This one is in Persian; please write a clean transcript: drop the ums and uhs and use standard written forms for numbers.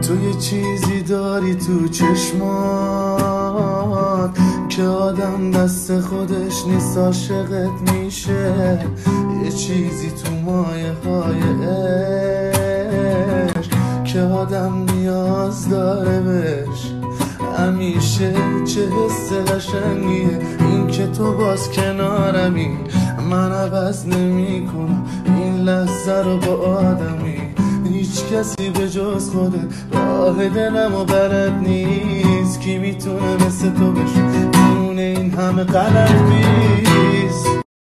تو یه چیزی داری تو چشمات که آدم دست خودش نیست عاشقت میشه. یه چیزی تو مایه های عشق که آدم نیاز داره بهش همیشه. چه حس قشنگیه این که تو باز کنارمی، من عوض نمی کنم این لحظه رو با آدمی. هیچ کسی به جز خودت راه دلم و بلد نیست. کی میتونه مثل تو بشه میونه این همه غلط بیست.